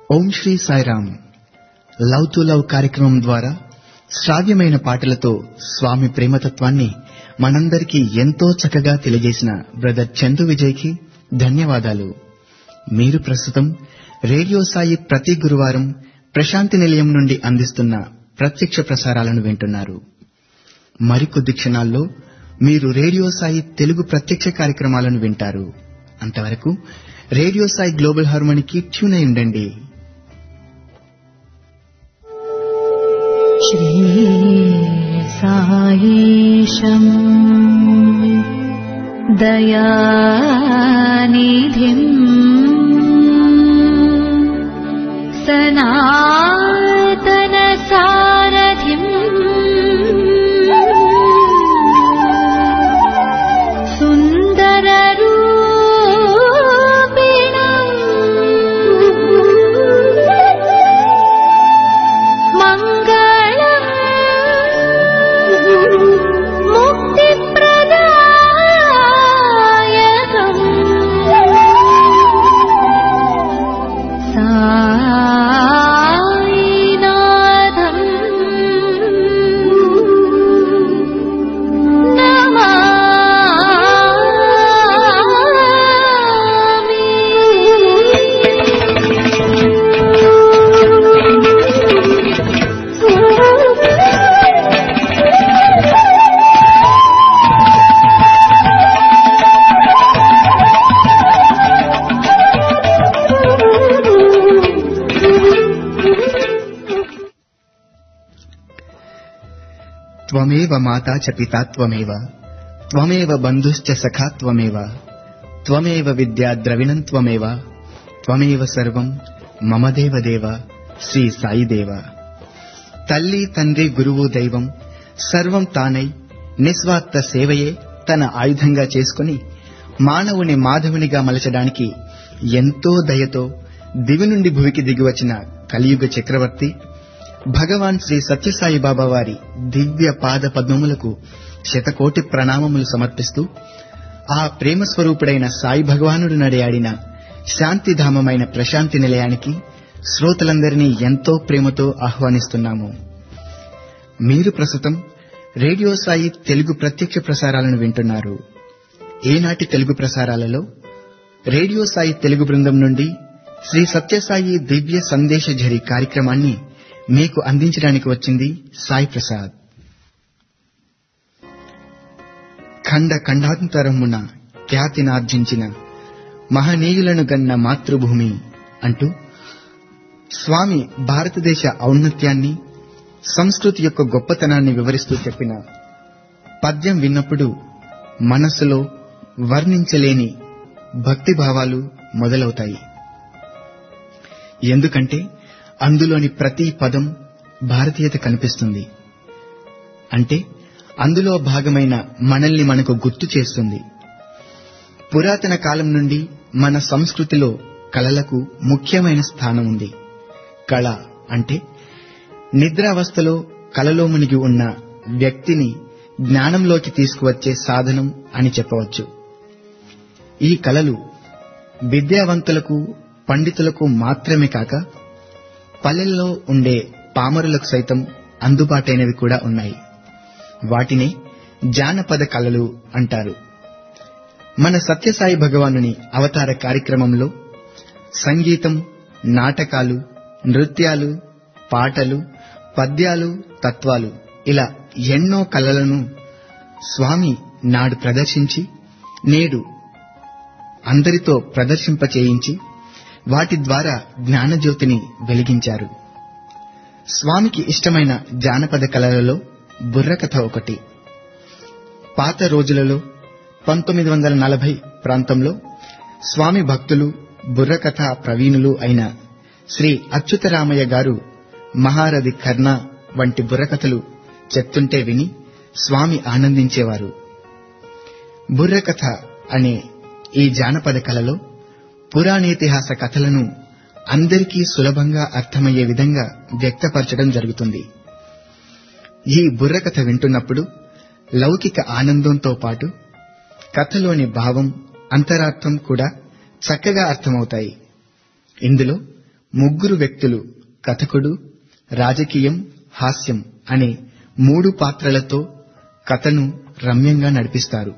Om Shri Sairam. Love to love కార్యక్రమం ద్వారా శ్రావ్యమైన పాటలతో స్వామి ప్రేమతత్వాన్ని మనందరికీ ఎంతో చక్కగా తెలియజేసిన బ్రదర్ చందు విజయ్కి ధన్యవాదాలు. మీరు ప్రస్తుతం రేడియో సాయి ప్రతి గురువారం ప్రశాంతి నిలయం నుండి అందిస్తున్న ప్రత్యక్ష ప్రసారాలను వింటున్నారు. మరికొద్ది క్షణాల్లో మీరు రేడియో సాయి తెలుగు ప్రత్యక్ష కార్యక్రమాలను వింటారు. అంతవరకు రేడియో సాయి గ్లోబల్ హార్మోనికి ట్యూన్ అయి ఉండండి. శ్రీ సాయిశం దయానిధిం సనాతన సారథిం సుందర రూపిణం మంగళం ముక్తిప్రదాయకం సాయినాథం నమామి. త్వమేవ మాతా చ పితా త్వమేవ త్వమేవ బంధుశ్చ సఖా త్వమేవ త్వమేవ విద్యా ద్రవిణం త్వమేవ త్వమేవ సర్వం మమ దేవదేవ శ్రీ సాయిదేవ. తల్లి తండ్రి గురువు దైవం సర్వం తానై నిస్వార్థ సేవయే తన ఆయుధంగా చేసుకుని మానవుని మాధవునిగా మలచడానికి ఎంతో దయతో దివి నుండి భువికి దిగివచ్చిన కలియుగ చక్రవర్తి భగవాన్ శ్రీ సత్యసాయి బాబా వారి దివ్య పాద పద్మములకు శతకోటి ప్రణామములు సమర్పిస్తూ ఆ ప్రేమ స్వరూపుడైన సాయి భగవానుడు నడయాడిన శాంతిధామమైన ప్రశాంతి నిలయానికి శ్రోతలందరినీ ఎంతో ప్రేమతో ఆహ్వానిస్తున్నాము. మీరు ప్రస్తుతం రేడియో సాయి తెలుగు ప్రత్యక్ష ప్రసారాలను వింటున్నారు. ఈనాటి తెలుగు ప్రసారాలలో రేడియో సాయి తెలుగు బృందం నుండి శ్రీ సత్యసాయి దివ్య సందేశ ఝరి కార్యక్రమాన్ని మీకు అందించడానికి వచ్చింది సాయి ప్రసాద్. ఖండ ఖండాంతరమున ఖ్యాతినార్జించిన మహనీయులను గన్న మాతృభూమి అంటూ స్వామి భారతదేశ ఔన్నత్యాన్ని సంస్కృతి యొక్క గొప్పతనాన్ని వివరిస్తూ చెప్పిన పద్యం విన్నప్పుడు మనస్సులో వర్ణించలేని భక్తిభావాలు మొదలవుతాయి. ఎందుకంటే అందులోని ప్రతి పదం భారతీయత కనిపిస్తుంది. అంటే అందులో భాగమైన మనల్ని మనకు గుర్తు చేస్తుంది. పురాతన కాలం నుండి మన సంస్కృతిలో కళలకు ముఖ్యమైన స్థానం ఉంది. కళ అంటే నిద్రావస్థలో కళలో మునిగి ఉన్న వ్యక్తిని జ్ఞానంలోకి తీసుకువచ్చే సాధనం అని చెప్పవచ్చు. ఈ కళలు విద్యావంతులకు పండితులకు మాత్రమే కాక పల్లెల్లో ఉండే పామరులకు సైతం అందుబాటైనవి కూడా ఉన్నాయి. వాటినే జానపద కళలు అంటారు. మన సత్యసాయి భగవానుని అవతార కార్యక్రమంలో సంగీతం, నాటకాలు, నృత్యాలు, పాటలు, పద్యాలు, తత్వాలు ఇలా ఎన్నో కళలను స్వామి నాడు ప్రదర్శించి నేడు అందరితో ప్రదర్శింపచేయించి వాటి ద్వారా జ్ఞానజ్యోతిని వెలిగించారు. స్వామికి ఇష్టమైన జానపద కళలలో బుర్రకథ ఒకటి. పాత రోజులలో 1940 ప్రాంతంలో స్వామి భక్తులు, బుర్రకథ ప్రవీణులు అయిన శ్రీ అచ్యుతరామయ్య గారు మహారథి కర్ణ వంటి బుర్రకథలు చెప్తుంటే విని స్వామి ఆనందించేవారు. బుర్రకథ అనే ఈ జానపద కళలో పురాణేతిహాస కథలను అందరికీ సులభంగా అర్థమయ్యే విధంగా వ్యక్తపరచడం జరుగుతుంది. ఈ బుర్రకథ వింటున్నప్పుడు లౌకిక ఆనందంతో పాటు కథలోని భావం, అంతరార్థం కూడా చక్కగా అర్థమవుతాయి. ఇందులో ముగ్గురు వ్యక్తులు కథకుడు, రాజకీయం, హాస్యం అనే 3 పాత్రలతో కథను రమ్యంగా నడిపిస్తారు.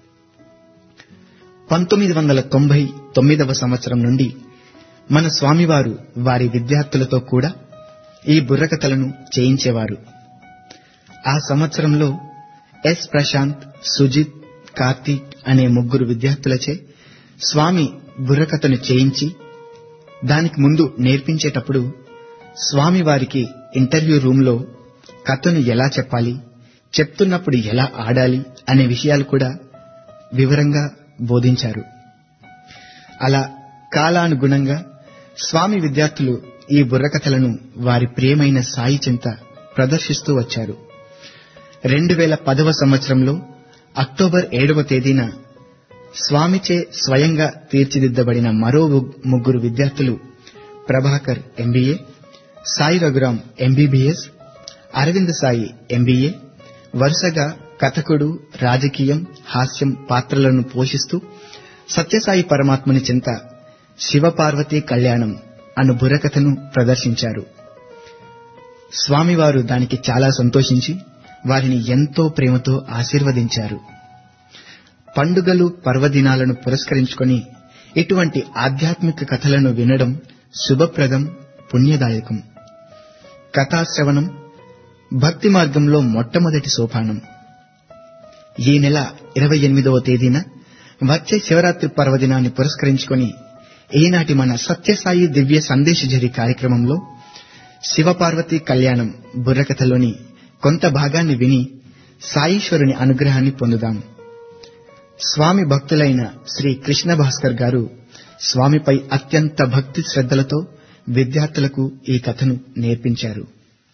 1999వ సంవత్సరం నుండి మన స్వామివారు వారి విద్యార్థులతో కూడా ఈ బుర్రకథలను చేయించేవారు. ఆ సంవత్సరంలో ఎస్ ప్రశాంత్, సుజిత్, కార్తీక్ అనే 3 విద్యార్థులచే స్వామి బుర్రకథను చేయించి దానికి ముందు నేర్పించేటప్పుడు స్వామి వారికి ఇంటర్వ్యూ రూంలో కథను ఎలా చెప్పాలి, చెప్తున్నప్పుడు ఎలా ఆడాలి అనే విషయాలు కూడా వివరంగా బోధించారు. అలా కాలానుగుణంగా స్వామి విద్యార్థులు ఈ బుర్రకథలను వారి ప్రియమైన సాయి చెంత ప్రదర్శిస్తూ వచ్చారు. 2010వ సంవత్సరంలో అక్టోబర్ 7వ తేదీన స్వామిచే స్వయంగా తీర్చిదిద్దబడిన మరో 3 విద్యార్థులు Prabhakar MBA, Sai Raghuram MBBS, Arvind Sai MBA వరుసగా కథకుడు, రాజకీయం, హాస్యం పాత్రలను పోషిస్తూ సత్యసాయి పరమాత్ముని చింత శివపార్వతీ కళ్యాణం అను బుర్రకథను ప్రదర్శించారు. స్వామివారు దానికి చాలా సంతోషించి వారిని ఎంతో ప్రేమతో ఆశీర్వదించారు. పండుగలు, పర్వదినాలను పురస్కరించుకొని ఇటువంటి ఆధ్యాత్మిక కథలను వినడం శుభప్రదం, పుణ్యదాయకం. కథాశ్రవణం భక్తి మార్గంలో మొట్టమొదటి సోపానం. ఈ నెల 28వ తేదీన వచ్చే శివరాత్రి పర్వదినాన్ని పురస్కరించుకొని ఈనాటి మన సత్యసాయి దివ్య సందేశజరి కార్యక్రమంలో శివపార్వతీ కళ్యాణం బుర్రకథలోని కొంత భాగాన్ని విని సాయీశ్వరుని అనుగ్రహాన్ని పొందుదాం. స్వామి భక్తులైన శ్రీ కృష్ణ భాస్కర్ గారు స్వామిపై అత్యంత భక్తి శ్రద్ధలతో విద్యార్థులకు ఈ కథను నేర్పించారు.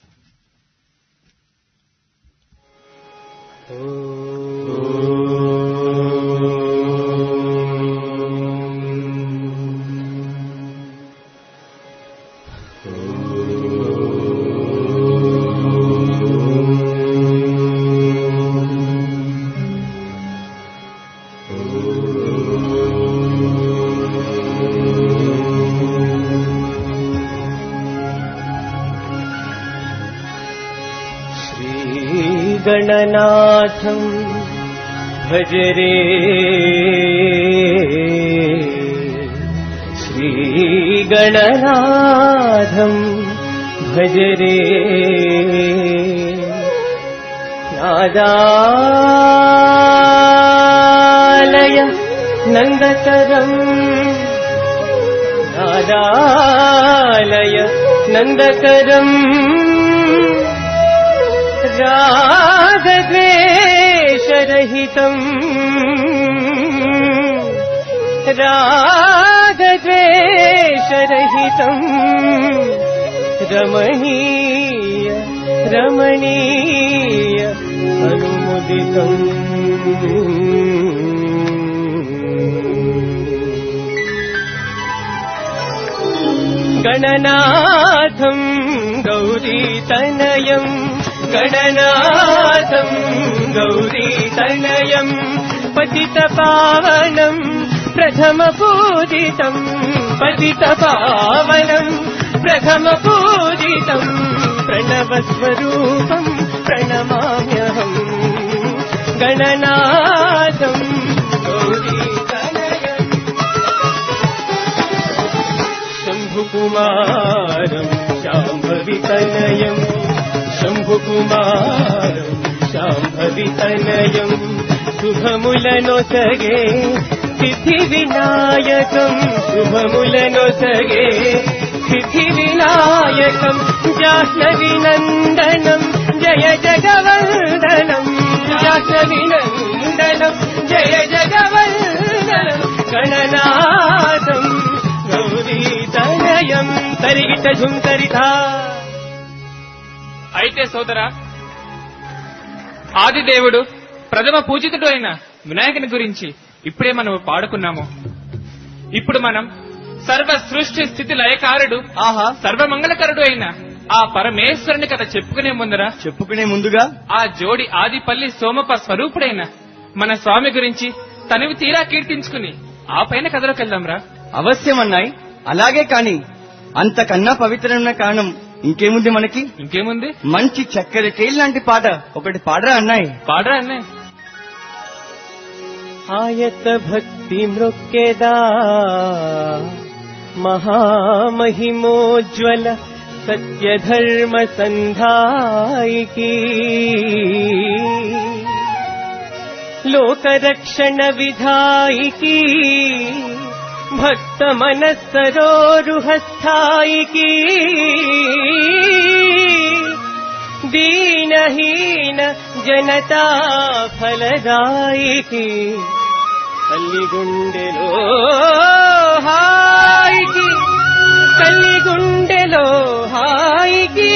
गणनाथं भज रे श्री गणनाथं भज रे नादालय नंदकरं नादालय नंदकरं रागद्वेषरहितम् रागद्वेषरहितम् रमणीय रमणीय अनुमुदितम् गणनाथं गौरीतनयम् गणनाथं गौरीतनयम् पतितपावनं प्रथमपूजितं पतितपावनं प्रथमपूजितं प्रणवस्वरूपं प्रणमाम्यहम् गणनाथं गौरीतनयम् शम्भुकुमारं शाम्भवितनयम् शम्भुकुमारं शाम्भवितनयं शुभमुलनोसगे सिद्धिविनायकं शुभमुलनोसगे सिद्धिविनायकं जाह्नवीनन्दनं जय जगवन्दनं जाह्नवीनन्दनं जय जगवन्दनं गणनाथं गौरीतनयं तरिगिट झुंकरिधा. అయితే సోదరా, ఆదిదేవుడు ప్రథమ పూజితుడు అయిన వినాయకుని గురించి ఇప్పుడే మనం పాడుకున్నాము. ఇప్పుడు మనం సర్వ సృష్టి స్థితి లయకారుడు, సర్వమంగళకరుడు అయిన ఆ పరమేశ్వరుని కథ చెప్పుకునే ముందుగా ఆ జోడి ఆదిపల్లి సోమప స్వరూపుడైన మన స్వామి గురించి తనివి తీరా కీర్తించుకుని ఆ పైన కథలోకి వెళ్దాంరా. అవశ్యమన్నాయి. అలాగే కాని అంతకన్నా పవిత్రమైన కారణం ఇంకేముంది మనకి? ఇంకేముంది? మంచి చక్కెర కేల్ లాంటి పాట ఒకటి పాడరా అన్నాయి. పాడరా అన్నాయి. ఆయత భక్తి మృక్కెదా మహామహిమోజ్వల సత్యధర్మ సంధాయికి లోకరక్షణ విధాయికి భక్త మనస్సరోరుహస్థాయికి దీనహీన జనతా ఫలదాయికి తల్లిగుండెలో హాయికి తల్లిగుండెలో హాయికి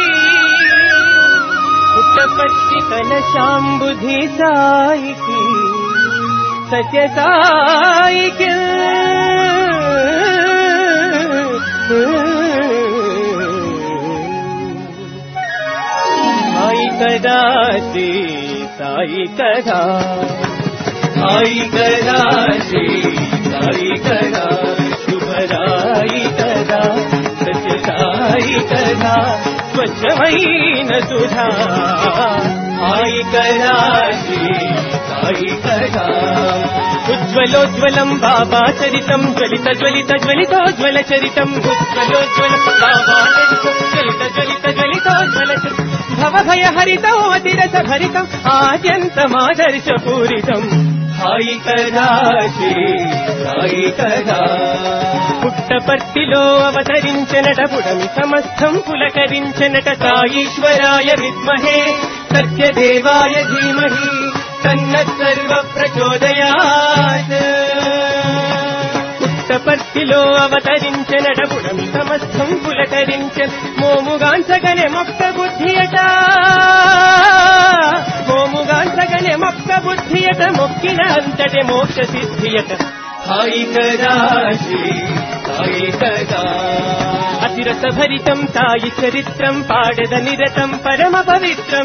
పుట్టపర్తి కలశాంబుధి సాయికి సత్య సాయికి సాయి కదా శ్రీ సాయి కదా సాయి కదా శ్రీ సాయి కదా శుభరాయి కదా సత్య సాయి కదా స్వచ్ఛమైన సుధా సాయి కదా శ్రీ సాయి కదా ఉజ్వలోజ్వలం బాబా చరితం జ్వలిత జ్వలిత జ్వలితోజ్వల చరితం ఉజ్వలోజ్వలం బాబా చరితం జ్వలిత జ్వలిత జ్వలితోజ్వల చరితం భవభయ హరితం అతిరస భరితం ఆద్యంతమాదర్శ పూరితం సాయి కదా శ్రీ సాయి కదా పుట్టపర్తిలో అవతరించనట పుడమి సమస్తం పులకరించనట సాయీశ్వరాయ విద్మహే సత్యదేవాయ ధీమహి తన్న సర్వ ప్రచోదయాత్ పుట్టపర్తిలో అవతరించనట పుడమి సమస్తం పులకరించ మోముగాంచగనే మొక్క బుద్ధియట మోముగాంచగనే మొక్క బుద్ధియట మొక్కిన అంతటి మోక్ష సిద్ధియట సాయి కదా శ్రీ సాయి కదా అతిరస భరితం సాయి చరిత్రం పాడద నిరతం పరమ పవిత్రం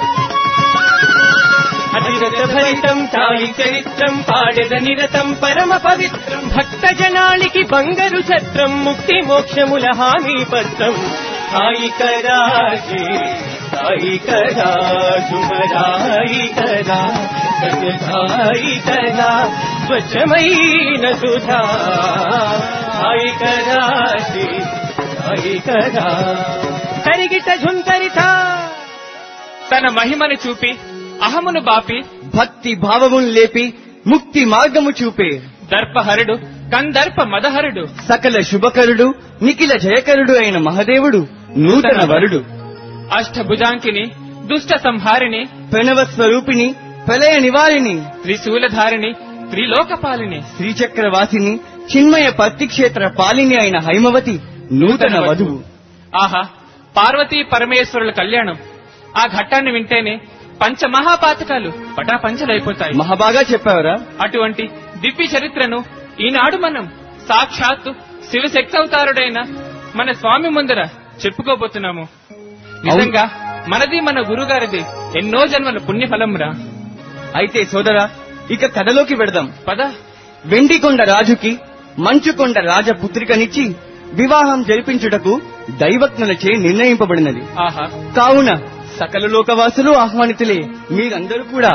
అతిరస భరితం సాయి చరిత్రం పాడద నిరతం పరమ పవిత్రం భక్త జనానికి బంగారు ఛత్రం ముక్తి మోక్షముల హామీ పత్రం సాయి కదా శ్రీ సాయి కదా శుభరాయి కదా సత్య సాయి కదా స్వచ్ఛమైన సుధా సాయి కదా శ్రీ సాయి కదా కరిగిట ఝుంకరిత తన మహిమను చూపి అహమును బాపి భక్తి భావమును లేపి ముక్తి మార్గము చూపే దర్పహరుడు కందర్ప మదహరుడు సకల శుభకరుడు నిఖిల జయకరుడు అయిన మహదేవుడు నూతన వరుడు అష్టభుజాంకిని దుష్ట సంహారిణి ప్రణవ స్వరూపిణి ప్రళయ నివారిణి త్రిశూలధారిణి త్రిలోకపాలిని శ్రీచక్రవాసిని చిన్మయ పత్తిక్షేత్ర పాలిని అయిన హైమవతి నూతన వధువు. ఆహా, పార్వతీ పరమేశ్వరుల కళ్యాణం. ఆ ఘట్టాన్ని వింటేనే పంచమహాపాతకాలు పటాపంచలైపోతాయి. మహాబాగా చెప్పావరా. అటువంటి దివ్య చరిత్రను ఈనాడు మనం సాక్షాత్తు శివశక్తి అవతారుడైన మన స్వామి ముందర చెప్పుకోబోతున్నాము. నిజంగా మనది మన గురుగారిది ఎన్నో జన్మల పుణ్యఫలంరా. అయితే సోదరా, ఇక కథలోకి వెడదాం పద. వెండికొండ రాజుకి మంచుకొండ రాజపుత్రికనిచ్చి వివాహం జరిపించుటకు దైవజ్ఞులచే నిర్ణయింపబడినది. ఆహా, కావున సకల లోకవాసులు ఆహ్వానితులే. మీరందరూ కూడా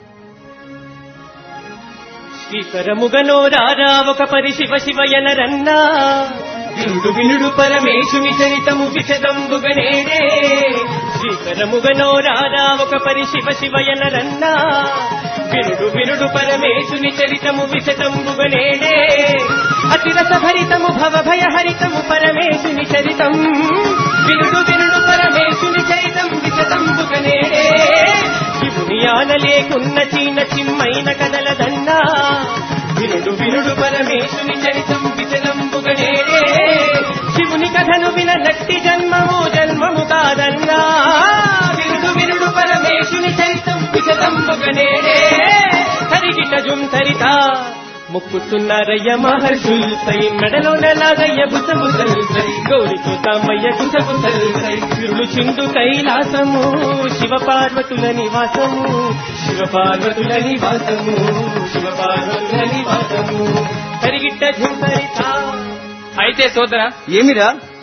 శ్రీకరముగనో రారా ఒక పరి శివ శివయనరన్నా వినుడు వినుడు పరమేశుని చరితము విశదంబుగనేడే. శ్రీకరముగనో రారా ఒక పరి శివ శివయనరన్నా వినుడు వినుడు పరమేశుని చరితము విశదంబుగనేడే. అతిరస భరితము భవ భయ హరితము పరమేశుని చరితం వినుడు వినుడు పరమేశుని చరితం విశదంబుగనేడే. శివుని ఆనలేకున్న చీన చిమ్మైన కదలదన్నా వినుడు వినుడు పరమేశుని చరితం విశదంబుగనేడే. శివుని కథను విననట్టి జన్మము జన్మము కాదన్నా వినుడు వినుడు పరమేశుని చరితం విశదంబుగనేడే. కరిగిట జుంతరిత మొక్కుతున్నారయ్య మహర్షుల్పై మెడలో నలాగయ్య బుసబుసల్పై గౌరితో తామయ్య గుసగుసల్పై విరుడు చిందు కైలాసము శివపార్వతుల నివాసము శివపార్వతుల నివాసము శివపార్వతుల నివాసము కరిగిట్ట ఝుంకరిత. అయితే సోదరా, ఏమిరా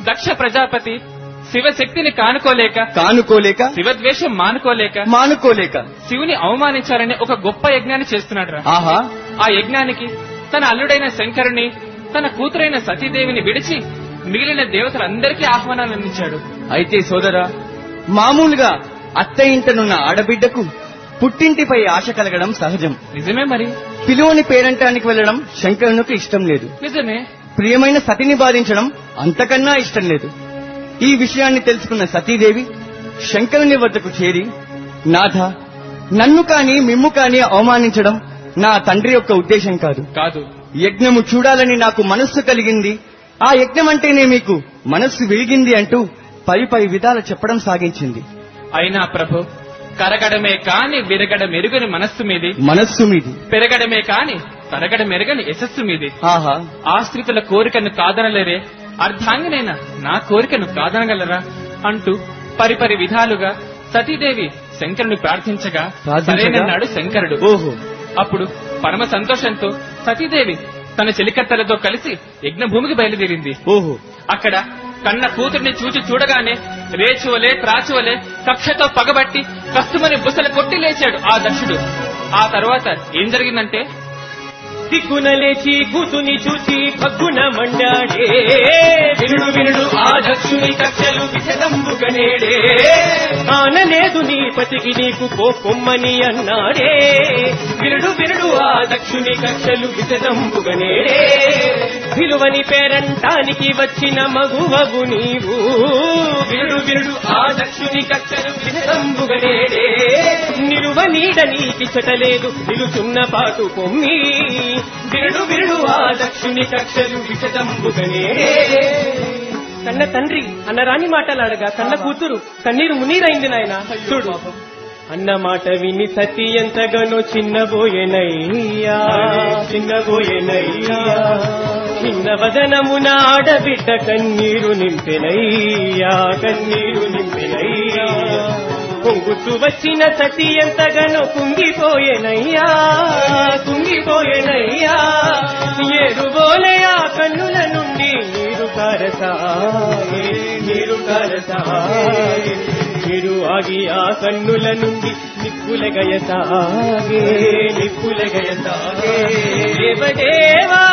దక్ష ప్రజాపతి శివశక్తిని కానుకోలేక శివద్వేషం మానుకోలేక శివుని అవమానించాలని ఒక గొప్ప యజ్ఞాన్ని చేస్తున్నాడు. ఆహా! ఆ యజ్ఞానికి తన అల్లుడైన శంకరుని, తన కూతురైన సతీదేవిని విడిచి మిగిలిన దేవతలందరికీ ఆహ్వానాలు అందించాడు. అయితే సోదరా, మామూలుగా అత్త ఇంటనున్న ఆడబిడ్డకు పుట్టింటిపై ఆశ కలగడం సహజం. నిజమే. మరి పిలువని పేరంటానికి వెళ్లడం శంకరునికి ఇష్టం లేదు. నిజమే. ప్రియమైన సతిని బాధించడం అంతకన్నా ఇష్టం లేదు. ఈ విషయాన్ని తెలుసుకున్న సతీదేవి శంకరుని వద్దకు చేరి, నాథ, నన్ను కాని మిమ్ము కాని అవమానించడం నా తండ్రి యొక్క ఉద్దేశం కాదు. యజ్ఞము చూడాలని నాకు మనస్సు కలిగింది. ఆ యజ్ఞం అంటేనే మీకు మనస్సు విరిగింది అంటూ పై విధాలు చెప్పడం సాగించింది. అయినా ప్రభు, కరగడమే కాని విరగడ మెరుగని మనస్సు మీది, పెరగడమే కాని తరగడ మెరుగని యశస్సు మీది. ఆహా! ఆశ్రితుల కోరికను కాదనలేరే, అర్ధాంగినైనా నా కోరికను కాదనగలరా అంటూ పరిపరి విధాలుగా సతీదేవి శంకరుని ప్రార్థించగా సరేనన్నాడు శంకరుడు. ఓహో! అప్పుడు పరమ సంతోషంతో సతీదేవి తన చెలికత్తెలతో కలిసి యజ్ఞభూమికి బయలుదేరింది. ఓహో! అక్కడ కన్న కూతుర్ని చూడగానే రేచువలే త్రాచువలే కక్షతో పగబట్టి కస్తుమని బుసలు కొట్టి లేచాడు ఆ దక్షుడు. ఆ తర్వాత ఏం జరిగిందంటే, దిక్కున లేచి కూతుని చూచి భగ్గున మండాడే, వినుడు ఆ దక్షుని కక్షలు విషదంబుగనేడే, ఆనలేదు నీ పతికి నీకు పొమ్మని అన్నాడే, వినుడు ఆ దక్షుని కక్షలు విషదంబుగనేడే, విలువని పేరంటానికి వచ్చిన మగువగు నీవు, వినుడు ఆ దక్షుని కక్షలు విషదంబుగనేడే, నిలువ నీడ నీకిచ్చటలేదు నిలుచున్న పాటు పొమ్మి, వినుడు ఆ దక్షుని కక్షలు విషదంబుగనే. కన్న తండ్రి అన్నరాని మాటలాడగా కన్న కూతురు కన్నీరు మునీరైంది. నాయన చూడు, అన్న మాట విని సతి ఎంతగానో చిన్నబోయేనయ్యా, చిన్న వదనమున ఆడబిడ్డ కన్నీరు నింపెనయ్యా, పొంగుతూ వచ్చిన సతి ఎంతగానో కుంగిపోయేనయ్యా, ఏరుబోలే ఆ కన్నుల నుండి నీరు కారసాగే, నీరు ఆగి ఆ కన్నుల నుండి నిప్పులగయసాగే, దేవదేవా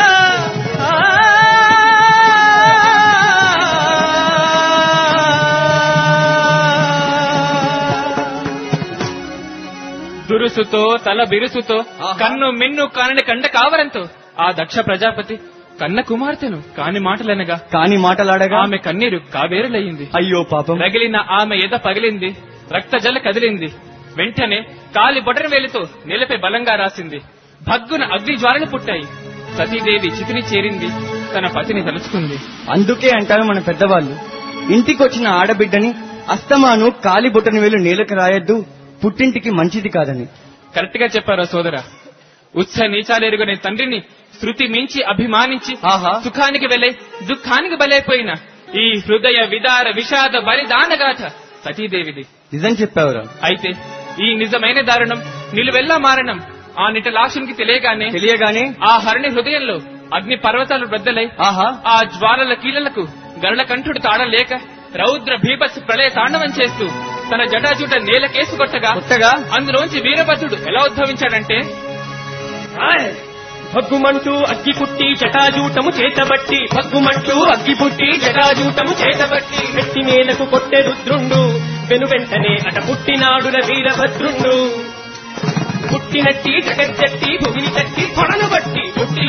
దురుసుతో తల బిరుసుతో కన్ను మిన్ను కానని కండ కావరంతో ఆ దక్ష ప్రజాపతి కన్న కుమార్తెను కాని మాటలాడగా ఆమె కన్నీరు కావేరులయ్యింది. అయ్యో పాపం! రగిలిన ఆమె ఎద పగిలింది, రక్త జల కదిలింది. వెంటనే కాలి బొటన వేలితో నేలపై బలంగా రాసింది. భగ్గున అగ్ని జ్వాలలు పుట్టాయి. సతీదేవి చితిని చేరింది, తన పతిని తలుచుకుంది. అందుకే అంటారు మన పెద్దవాళ్ళు, ఇంటికొచ్చిన ఆడబిడ్డని అస్తమాను కాలి బొటన వేలు నేలకు రాయొద్దు, పుట్టింటికి మంచిది కాదని. కరెక్ట్ గా చెప్పారా సోదరా? ఉత్స నీచాలేరుగనే తండ్రిని శృతి మించి అభిమానించి సుఖానికి వెళ్లై దుఃఖానికి బలైపోయిన ఈ హృదయ విదార విషాద బలిదానగాథ సతీదేవిది. నిజం చెప్పావురా. అయితే ఈ నిజమైన దారుణం నిలువెల్లా మారణం ఆ నిటలాక్షునికి తెలియగానే ఆ హరిణి హృదయంలో అగ్ని పర్వతాలు బద్దలై ఆ జ్వాలల కీలలకు గరుడ కంఠుడు తాడలేక రౌద్ర భీభత్స ప్రళయ తాండవం చేస్తూ తన జటాజూట నేలకేసి కొట్టగా అందులోంచి వీరభద్రుడు ఎలా ఉద్భవించాడంటే, భగ్గుమంటూ అగ్గి పుట్టి జటాజూటము చేతబట్టి, పెట్టి నేలకు కొట్టె రుద్రుండు, వెనువెంటనే అట పుట్టినాడుల వీరభద్రుండు. పుట్టినట్టి జగజ్జట్టి భూమిని తట్టి తొడను బట్టి,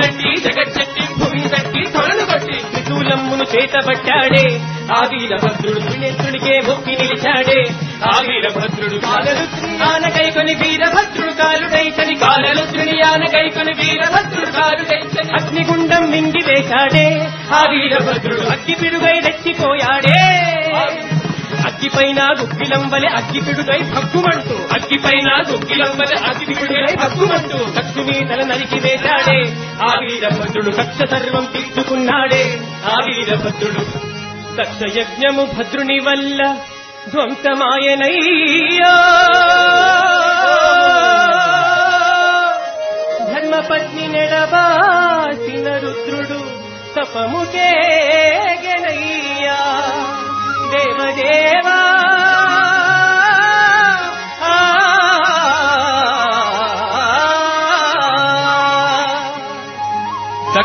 త్రిశూలమ్మును చేతబట్టాడే ఆ వీరభద్రుడు, త్రినేత్రునికే మొక్కి నిలిచాడే ఆ వీరభద్రుడు. ఆనకైకొని వీరభద్రుడు కాలుడైతని, ఆనకైకొని వీరభద్రుడు కాలుడైతని, అగ్నిగుండం మింగి వేశాడే ఆ వీరభద్రుడు, అగ్గి పిడుగై రెచ్చిపోయాడే. అగ్గిపైన గుగ్గిలంబలే అగ్గిపిడుగై భగ్గుమంటూ, దక్షుని తల నరికి వేశాడే ఆ వీరభద్రుడు, కక్ష సర్వం తీర్చుకున్నాడే ఆ వీరభద్రుడు. దక్ష యజ్ఞము భద్రుని వల్ల ధ్వంసమాయనయ్యా, ధర్మపత్ని నెడబాసిన రుద్రుడు తపముకే గనయ్యా.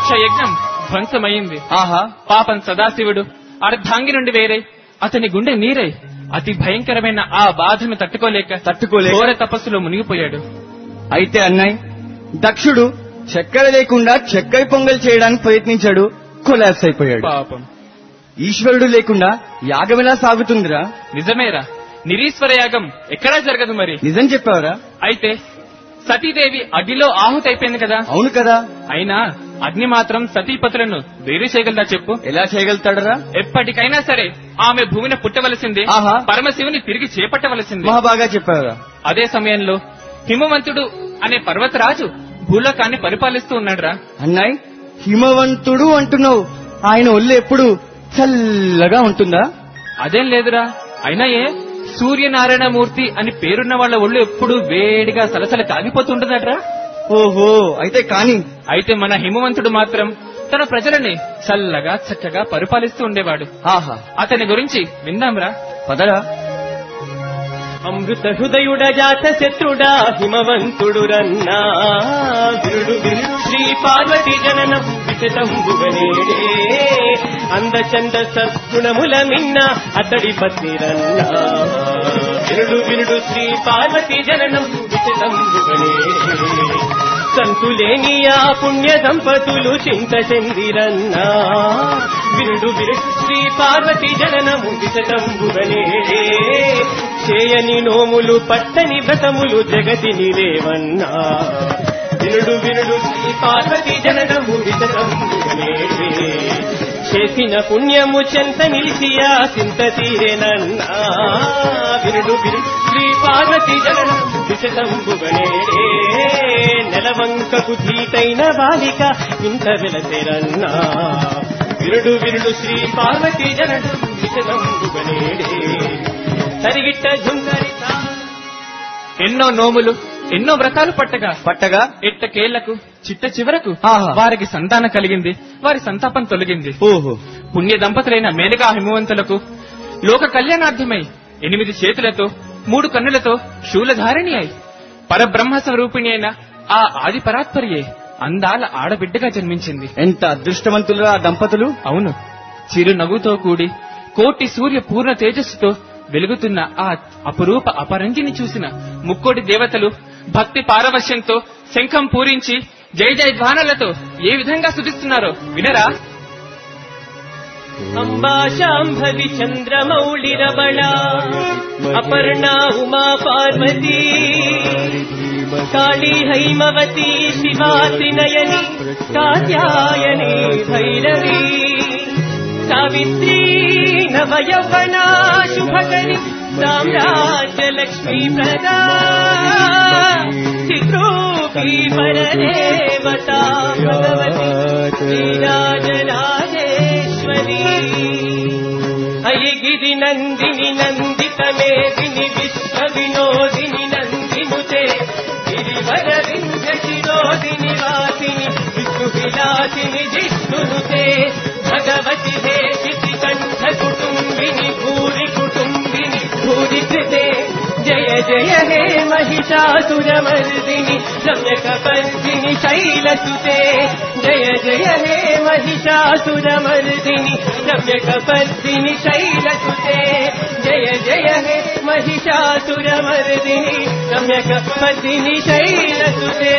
దక్ష యజ్ఞం ధ్వంసమైంది. ఆహా, పాపం సదాశివుడు అర్ధాంగి నుండి వేరై అతని గుండె నీరై అతి భయంకరమైన ఆ బాధను తట్టుకోలేక ఘోర తపస్సులో మునిగిపోయాడు. అయితే అన్నయ్య, దక్షుడు చక్కెర లేకుండా చక్కెర పొంగల్ చేయడానికి ప్రయత్నించాడు, కొలాప్స్ అయిపోయాడు. పాపం. ఈశ్వరుడు లేకుండా యాగం ఎలా సాగుతుందిరా? నిజమేరా, నిరీశ్వర యాగం ఎక్కడా జరగదు. మరి నిజం చెప్పావరా? అయితే సతీదేవి అగ్నిలో ఆహుతి అయిపోయింది కదా. అవును కదా. అయినా అగ్ని మాత్రం సతీపతులను వేరు చేయగలదా చెప్పు? ఎలా చేయగలుగుతాడరా? ఎప్పటికైనా సరే ఆమె భూమిని పుట్టవలసిందే, ఆహా. పరమశివుని తిరిగి చేపట్టవలసిందే. మహా బాగా చెప్పావరా. అదే సమయంలో హిమవంతుడు అనే పర్వతరాజు భూలోకాన్ని పరిపాలిస్తూ ఉన్నాడురా. అన్నయ్య, హిమవంతుడు అంటున్నావు, ఆయన ఒళ్ళు ఎప్పుడు చల్లగా ఉంటుందా? అదేం లేదురా. అయినా సూర్యనారాయణమూర్తి అని పేరున్న వాళ్ళ ఒళ్ళు ఎప్పుడు వేడిగా సలసల కాగిపోతుంటుందట్రా. ఓహో, అయితే కాని. అయితే మన హిమవంతుడు మాత్రం తన ప్రజలని చల్లగా చక్కగా పరిపాలిస్తూ ఉండేవాడు. ఆహా, అతని గురించి విందాంరా. పదరా. అమృత హృదయుడ జాత శత్రుడా హిమవంతుడు రన్నా విరుడు విరుడు శ్రీ పార్వతి జననం విశతంబుగనేడే అందచంద సద్గుణముల మిన్న అతడి పత్ని రన్నా విరుడు విరుడు శ్రీ పార్వతి జననం విశతంబుగనేడే సంతులేని ఆ పుణ్య దంపతులు చింత చెందిరన్నా విరుడు విరుడు శ్రీ పార్వతి జననము విశతంబుగనేడే చేయని నోములు పట్టని వ్రతములు జగతిని లేవన్నా వినుడు వినుడు శ్రీ పార్వతి జననము విశతంబుగనేడే చేసిన పుణ్యము చెంత నిలిచియా చింత తీరేనన్నా వినుడు వినుడు శ్రీ పార్వతి జననము విశతంబుగనేడే నెలవంకకు ధీటైన బాలిక ఇంత వెలతెరన్నా వినుడు వినుడు శ్రీ పార్వతి జననము విశతంబుగనేడే సరిగిట్ట జుంగరిత ఎన్నో నోములు ఎన్నో వ్రతాలు పట్టగా ఎట్టకేళ్లకు చిట్ట చివరకు వారికి సంతానం కలిగింది. వారి సంతాపం తొలగింది. ఓహో, పుణ్య దంపతులైన మేనకా హిమవంతులకు లోక కళ్యాణార్థమై 8 చేతులతో 3 కన్నులతో శూలధారిణి అయి పరబ్రహ్మ స్వరూపిణి అయిన ఆ ఆది పరాత్పరియే అందాల ఆడబిడ్డగా జన్మించింది. ఎంత అదృష్టవంతులు ఆ దంపతులు. అవును, చిరు నవ్వుతో కూడి కోటి సూర్య పూర్ణ తేజస్సుతో వెలుగుతున్న ఆ అపురూప అపరంజిని చూసిన ముక్కోటి దేవతలు భక్తి పారవశ్యంతో శంఖం పూరించి జయ జయ ధ్వానాలతో ఏ విధంగా స్తుతిస్తున్నారో వినరా. అంబా శాంభవి చంద్రమౌళిరబళ అపర్ణా ఉమా పార్వతీ కాళీ హైమవతి శివా త్రినయని కాత్యాయని భైరవీ సావిత్రీ నవయౌవనా శుభకరి సామ్రాజ్య లక్ష్మీ ప్రదా చిత్రూపీ పరదేవతా భగవతి శ్రీరాజరాజేశ్వరీ అయగిరి నందిని నందిత మేదిని విశ్వ వినోదిని నందినుతే గిరివర వింధ్య శిరోదిని వాసిని విష్ణు విలాసిని జిష్ణునుతే భగవతి హే శితికంఠ కుటుంబిని భూరి కుటుంబిని భూరి కృతే జయ జయ హే మహిషాసురమర్దిని రమ్యకపర్దిని శైలసుతే జయ జయ హే మహిషాసురమర్దిని రమ్యకపర్దిని శైలసుతే జయ జయ హే మహిషాసురమర్దిని రమ్యకపర్దిని శైలసుతే.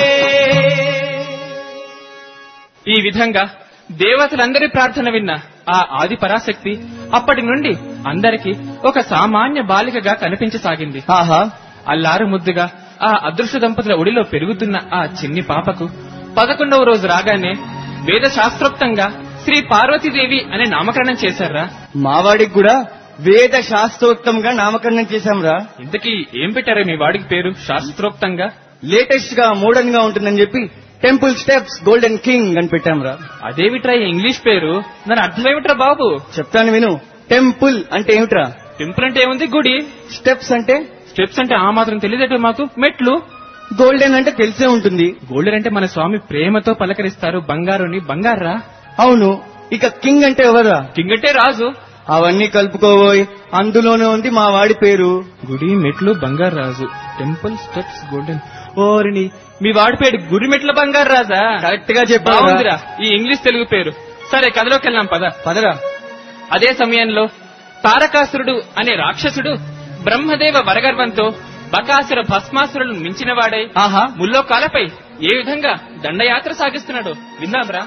ఈ విధంగా దేవతలందరి ప్రార్థన విన్న ఆ ఆది పరాశక్తి అప్పటి నుండి అందరికీ ఒక సామాన్య బాలికగా కనిపించసాగింది. ఆహా, అల్లారు ముద్దుగా ఆ అదృష్ట దంపతుల ఒడిలో పెరుగుతున్న ఆ చిన్ని పాపకు 11వ రోజు రాగానే వేద శాస్త్రోక్తంగా శ్రీ పార్వతీదేవి అనే నామకరణం చేశారా. మావాడికి కూడా వేద శాస్త్రోక్తంగా నామకరణం చేశాంరా. ఇంతకీ ఏం పెట్టారా మీ వాడికి పేరు శాస్త్రోక్తంగా? లేటెస్ట్ గా మోడర్న్ గా ఉంటుందని చెప్పి టెంపుల్ స్టెప్స్ గోల్డెన్ కింగ్ అని పెట్టాంరా. అదేమిట్రా ఇంగ్లీష్ పేరు? దాని అర్థమేమిట్రా బాబు? చెప్తాను విను. టెంపుల్ అంటే ఏమిట్రా? టెంపుల్ అంటే ఏముంది? గుడి. స్టెప్స్ అంటే ఆ మాత్రం తెలియదట మాకు. మెట్లు. గోల్డెన్ అంటే తెలిసే ఉంటుంది. గోల్డెన్ అంటే మన స్వామి ప్రేమతో పలకరిస్తారు బంగారుని బంగారా. అవును. ఇక కింగ్ అంటే ఎవరా? కింగ్ అంటే రాజు. అవన్నీ కలుపుకోబోయ్, అందులోనే ఉంది మా వాడి పేరు. గుడి, మెట్లు, బంగారు రాజు, టెంపుల్ స్టెప్స్ గోల్డెన్. ఓరిని మీ వాడి పేరు గురిమెట్ల బంగారు రాజా. కరెక్ట్ గా చెప్పావురా. బాగుందిరా ఈ ఇంగ్లీష్ తెలుగు పేరు. సరే కథలోకి వెళ్దాం పదరా. అదే సమయంలో తారకాసురుడు అనే రాక్షసుడు బ్రహ్మదేవ వరగర్వంతో బకాసుర భస్మాసురులను మించినవాడై ముల్లోకాలపై ఏ విధంగా దండయాత్ర సాగిస్తున్నాడో విందాంరా.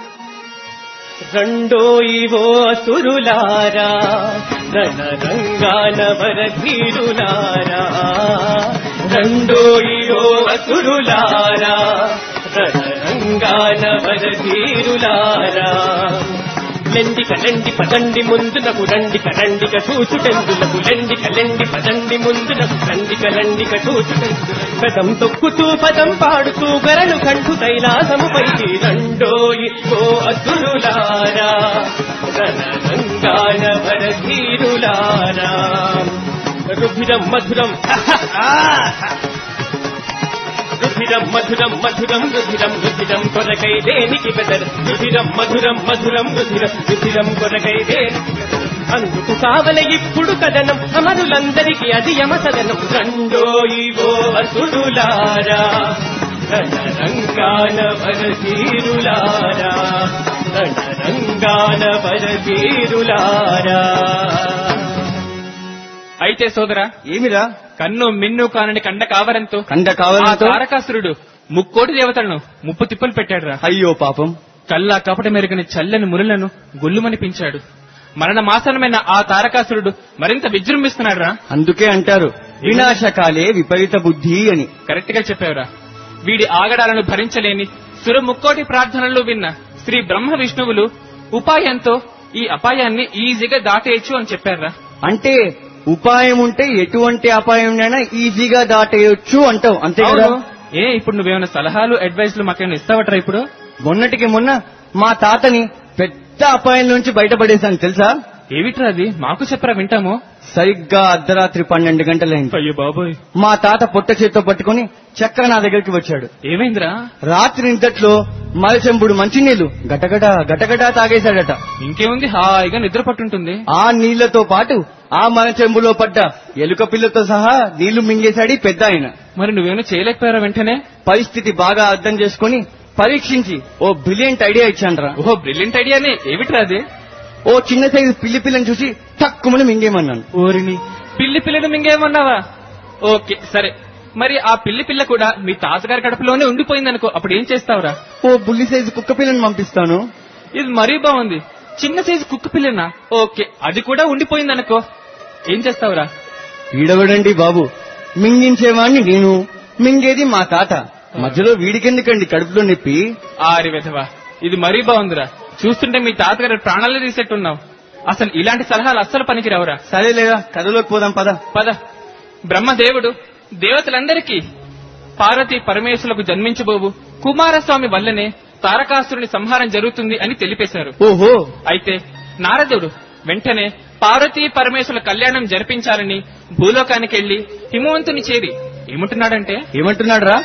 రండోయివో అసురులారా రణరంగాన వరధీరులారా, రండోయివో అసురులారా రణరంగాన వరధీరులారా, లెండిక లెండి పదండి ముందునకు రండిక రండిక చూచుటెందులకు, లెండిక లెండి పదండి ముందునకు రండిక రండిక చూచుటెందులకు, పదం తొక్కుతూ పదం పాడుతూ గరలు కంఠు కైలాసముపై రండోయి ఓ అసురులారా రణరంగాన వరధీరులారా. రుధిరం మధురం రుధిరం మధురం మధురం రుధిరం రుధిరం కొరకై దేనికి బెదర్, రుధిరం మధురం మధురం రుధిరం రుధిరం కొరకై దేనికి బెదర్, అందుకు కావల ఇప్పుడు కథనం అమరులందరికీ అది యమసదనం. రండోయివో అసురులారా రణరంగాన వరధీరులారా, రణరంగాన వరధీరులారా. అయితే సోదరా ఏమిరా? కన్ను మిన్ను కానని కండ కావరంతో తారకాసురుడు 3,000,000 దేవతలను ముప్పు తిప్పలు పెట్టాడురా. అయ్యో పాపం. కల్లా కపట మెరుగని చల్లని మురులను గొల్లుమనిపించాడు. మరణ మాసనమైన ఆ తారకాసురుడు మరింత విజృంభిస్తున్నాడు రా. అందుకే అంటారు వినాశకాలే విపరీత బుద్ధి అని. కరెక్ట్ గా చెప్పావురా. వీడి ఆగడాలను భరించలేని సుర 3,000,000 ప్రార్థనలు విన్న శ్రీ బ్రహ్మ విష్ణువులు ఉపాయంతో ఈ అపాయాన్ని ఈజీగా దాటేయచ్చు అని చెప్పారా. అంటే ఉపాయం ఉంటే ఎటువంటి అపాయంనైనా ఈజీగా దాటేయొచ్చు అంటావు, అంతే కదా? ఇప్పుడు నువ్వేమైనా సలహాలు అడ్వైస్లు మాకేమైనా ఇస్తావట్రా? ఇప్పుడు మొన్నటికి మొన్న మా తాతని పెద్ద అపాయం నుంచి బయటపడేశాను తెలుసా? ఏమిట్రా అది? మాకు చెప్పరా, వింటాము. సరిగ్గా అర్ధరాత్రి 12 గంటలైంది. అయ్యో బాబోయ్. మా తాత పొట్ట చేత్తో పట్టుకుని చక్కగా నా దగ్గరికి వచ్చాడు. ఏమైందిరా? రాత్రి ఇంతట్లో మలచెంబుడు మంచినీళ్లు గటగట గటగట తాగేశాడట. ఇంకేముంది, హాయిగా నిద్ర పట్టుంటుంది. ఆ నీళ్లతో పాటు ఆ మలచెంబులో పడ్డ ఎలుక పిల్లతో సహా నీళ్లు మింగేశాడు పెద్ద ఆయన. మరి నువ్వేమైనా చేయలేకపోయారా వెంటనే? పరిస్థితి బాగా అర్థం చేసుకుని పరీక్షించి ఓ బ్రిలియంట్ ఐడియా ఇచ్చాన్రా. ఓహో, బ్రిలియంట్ ఐడియానే. ఏమిట్రా అది? ఓ చిన్న సైజు పిల్లిని చూసి తక్కువని మింగేమన్నాను. ఓరిని, పిల్లిని మింగేమన్నావా? ఓకే సరే. మరి ఆ పిల్ల కూడా మీ తాతగారి కడుపులోనే ఉండిపోయిందనుకో, అప్పుడు ఏం చేస్తావురా? ఓ బుల్లి సైజు కుక్క పిల్లని పంపిస్తాను. ఇది మరీ బాగుంది. చిన్న సైజు కుక్క పిల్లనా? ఓకే, అది కూడా ఉండిపోయిందనుకో, ఏం చేస్తావురా? ఈడవడండి బాబు, మింగించేవాణ్ణి నేను, మింగేది మా తాత, మధ్యలో వీడికెందుకండి కడుపులో నొప్పి? ఆరి వెధవా, ఇది మరీ బాగుందిరా. చూస్తుంటే మీ తాతగారి ప్రాణాలే తీసేట్టున్నావు. అసలు ఇలాంటి సలహాలు అస్సలు పనికిరావురా. సరేలేరా, కథలోకి పోదాం పద. పద. బ్రహ్మదేవుడు దేవతలందరికీ పార్వతీ పరమేశ్వరులకు జన్మించబోవు కుమారస్వామి వల్లనే తారకాసురుని సంహారం జరుగుతుంది అని తెలిపేశారు. ఓహో. అయితే నారదుడు వెంటనే పార్వతీ పరమేశ్వరుల కళ్యాణం జరిపించాలని భూలోకానికి వెళ్లి హిమవంతుని చేరి ఏమంటున్నాడు రా?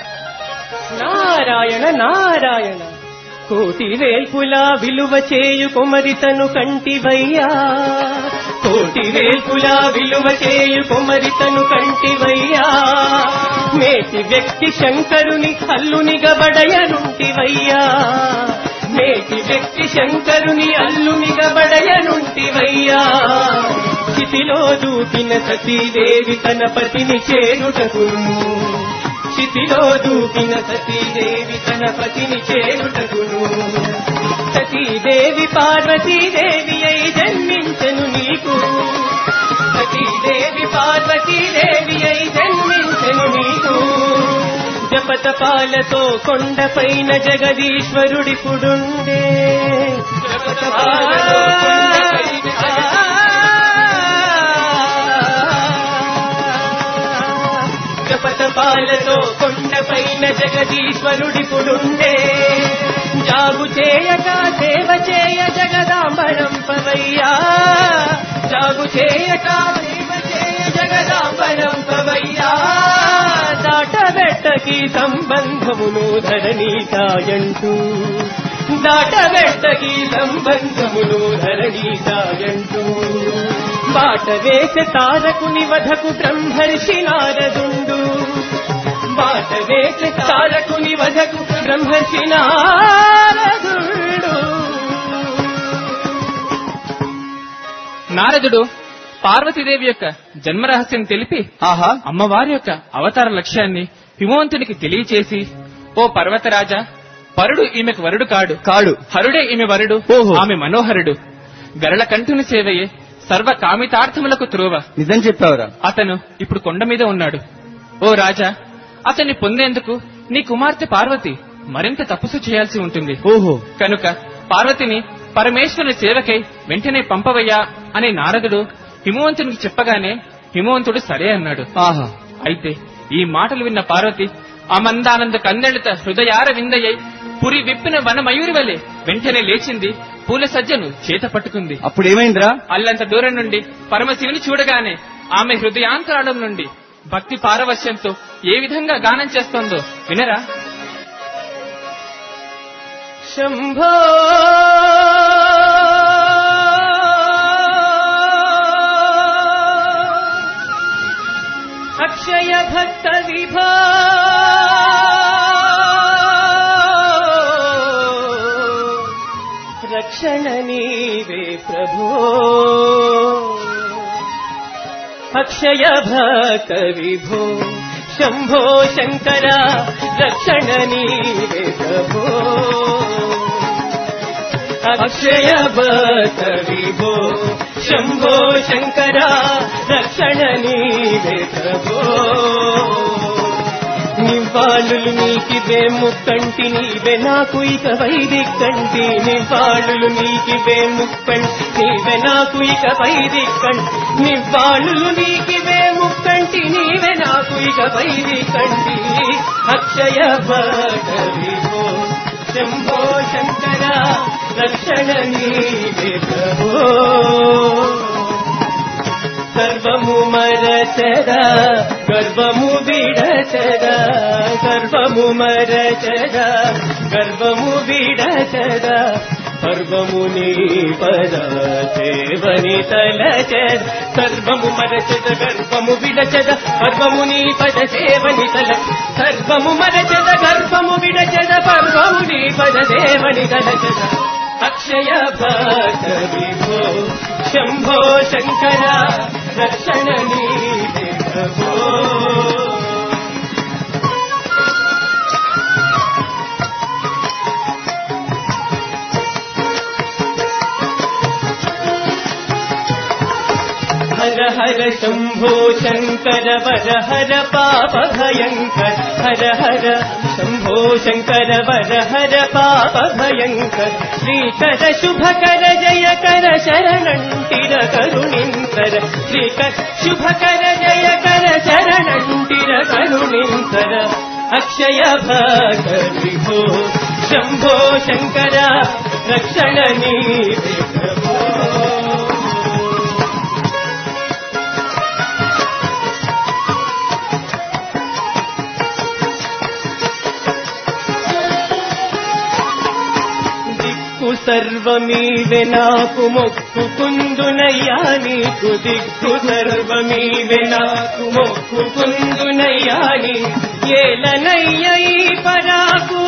నారాయణ నారాయణ, కోటి వేల్పులా విలువ చేయు కొమరితను కంటివయ్యా, కోటి వేల్పులా విలువ చేయు కొమరితను కంటివయ్యా, నేటి వ్యక్తి శంకరుని అల్లునిగా బడయనుంటివయ్యా, నేటి వ్యక్తి శంకరుని అల్లునిగా బడయనుంటివయ్యా, స్థితిలో దూకిన సతీదేవి తన పతిని చేరుటకును, స్థితిలో దూకిన సతీదేవి తన పతిని చేరుటకును, సతీదేవి పార్వతీదేవి అయి జన్మించెను నీకు, సతీదేవి పార్వతీదేవి అయి జన్మించెను నీకు, జపతపాలతో కొండపైన జగదీశ్వరుడిపుడుండే, జపతపాలతో కొండపైన జపతపాలతో కొండపైన జగదీశ్వరుడిపుడుండే, జాగు చేయక సేవ చేయ జగదాంబరంపవయ్యా, జాగు చేయక సేవ చేయ జగదాంబరంపవయ్యా, దాటబెట్టకి సంబంధమును ధరణీతాయంటూ, దాటబెట్టకి సంబంధమును ధరణీతాయంటూ, బాట వేసే తారకుని వధకు బ్రహ్మర్షి నారదుండు, మాట వేసి తారకుని వధకు బ్రహ్మర్షి నారదుడు. నారదుడు పార్వతీదేవి యొక్క జన్మరహస్యం తెలిపి ఆహా అమ్మవారి యొక్క అవతార లక్ష్యాన్ని హిమవంతునికి తెలియచేసి, ఓ పర్వతరాజా, పరుడు ఈమెకు వరుడు కాడు, హరుడే ఈమె వరుడు, ఆమె మనోహరుడు. గరళ కంఠుని సేవయే సర్వ కామితార్థములకు త్రోవ. నిజం చెప్పావురా. అతను ఇప్పుడు కొండ మీద ఉన్నాడు. ఓ రాజా, అతన్ని పొందేందుకు నీ కుమార్తె పార్వతి మరింత తపస్సు చేయాల్సి ఉంటుంది. కనుక పార్వతిని పరమేశ్వరుని సేవకై వెంటనే పంపవయ్యా అని నారదుడు హిమవంతునికి చెప్పగానే హిమవంతుడు సరే అన్నాడు. అయితే ఈ మాటలు విన్న పార్వతి అమందానంద కందెళిత హృదయార విందయ్యై పురి విప్పిన వనమయూరి వలె వెంటనే లేచింది. పూల సజ్జను చేత పట్టుకుంది. అప్పుడేమైందిరా? అల్లంత దూరం నుండి పరమశివుని చూడగానే ఆమె హృదయాంతరాళం నుండి భక్తి పారవశ్యంతో ఏ విధంగా గానం చేస్తోందో వినరా. శంభో అక్షయ భక్త విభో రక్షణ నీవే ప్రభో. అక్షయ భక్త విభో శంభో శంకర రక్షణ నీవే ప్రభో. అక్షయ భక్త విభో శంభో శంకర రక్షణ నీవే ప్రభో. నివ్వాళ్ళు నీకివే ముక్కంటి నీవే నాకు ఇక వైదిక్కంటి. నివ్వాళ్ళు నీకివే ముక్కంటి నీవే నాకు ఇక వైదిక్కంటి. నివ్వాళ్ళు నీకివే ముక్కంటి నీవే నాకు ఇక వైదిక్కంటి. అక్షయ భక్త విభో శంభో శంకర రక్షణ నీవే ప్రభో. సర్వము మరచదా గర్వము విడచదా, సర్వము మరచదా గర్వము విడచదా. సర్వము నీ పద సేవని తలచద. సర్వము మరచద గర్వము విడచద, సర్వము నీ పద సేవని తల. సర్వము మరచద గర్వము విడచద, సర్వము నీ పద సేవని తలచద. అక్షయ భక్త విభో శంభో శంకర రక్షణ నీవే ప్రభో. హర హర శంభో శంకర వర హర పాప భయంకర. హర హర శంభో శంకర వర హర పాప భయంకర. శ్రీకర శుభకర జయకర శరణంటిర కరుణింకర. శ్రీకర శుభకర జయకర శరణంటిర కరుణింకర. అక్షయ భక్త విభో శంభో శంకర రక్షణ నీవే ప్రభో. సర్వమీవే నాకు మొక్కుకుందునయ్యా నీకు. దిక్కు సర్వమీవే నాకు మొక్కుకుందునయ్యా నీ. ఏలనయ్య ఈ పరాకు